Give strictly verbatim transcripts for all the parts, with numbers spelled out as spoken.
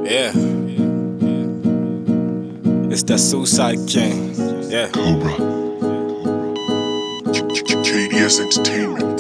Yeah. It's that Suicide King. Yeah. Cobra. K D S Entertainment.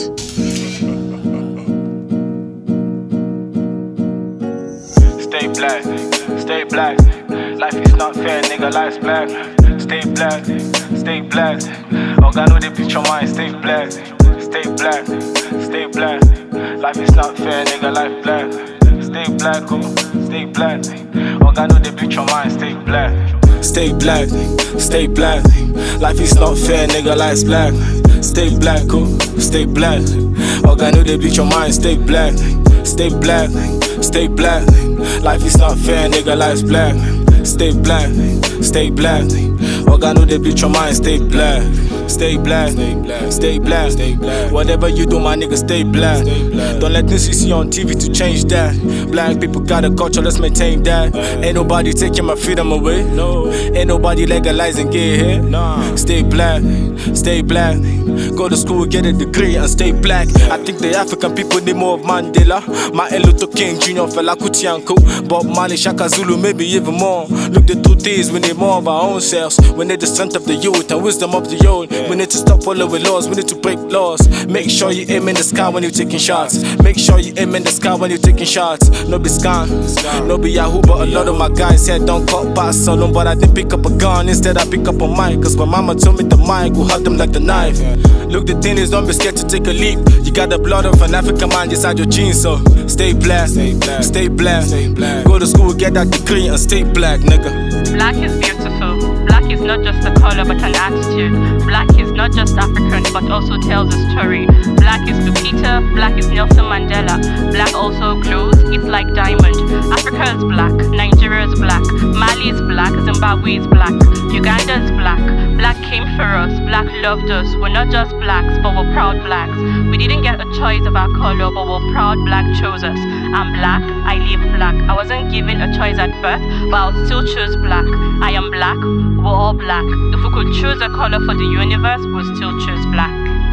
Stay black, stay black. Life is not fair, nigga, life's black. Stay black, stay black. Organo, they beat your mind, stay black. Stay black, stay black. Life is not fair, nigga, life black. Stay black, oh, stay black. Organo, they beat your mind, stay black. Stay black, stay black. Life is not fair, nigga, life's black. Stay black, oh, stay black. Organo, they beat your mind, stay black. Stay black, stay black. Life is not fair, nigga, life's black. Stay black, stay black. Organo, they bleach your mind, stay black. Stay black, stay black, stay black. Whatever you do, my nigga, stay black. Don't let this you see on T V to change that. Black people got a culture, let's maintain that. Ain't nobody taking my freedom away. No, ain't nobody legalizing gay hair. Nah, stay black, stay black. Go to school, get a degree, and stay black. I think the African people need more of Mandela. Martin Luther King Junior, Fela Kuti and Co. Bob Marley, Shaka Zulu, maybe even more. Look, the truth is, we need more of our own selves. We need the strength of the youth and wisdom of the old. We need to stop following laws, we need to break laws. Make sure you aim in the sky when you're taking shots. Make sure you aim in the sky when you're taking shots. No be scam, no be Yahoo, but a lot of my guys said don't cut past solo. But I didn't pick up a gun, instead I pick up a mic. Cause my mama told me the mic will hurt them like the knife. Look, the thing is, don't be scared to take a leap. You got the blood of an African man inside your jeans, so stay black, stay black, stay black. Go to school, get that degree, and stay black, nigga. Black is beautiful. Black is not just a color but an attitude. Black is not just African but also tells a story. Black is Lupita, black is Nelson Mandela. Black also glows, it's like diamond. Africa is black, Nigeria is black, Mali is black, Zimbabwe is black, Uganda is black. Black came for us, black loved us. We're not just blacks but we're proud blacks. We didn't get a choice of our color but we're proud black chose us. I'm black, I live black. I wasn't given a choice at birth but I'll still choose black. I am black, we're all black. If we could choose a color for the universe, we'll still choose black.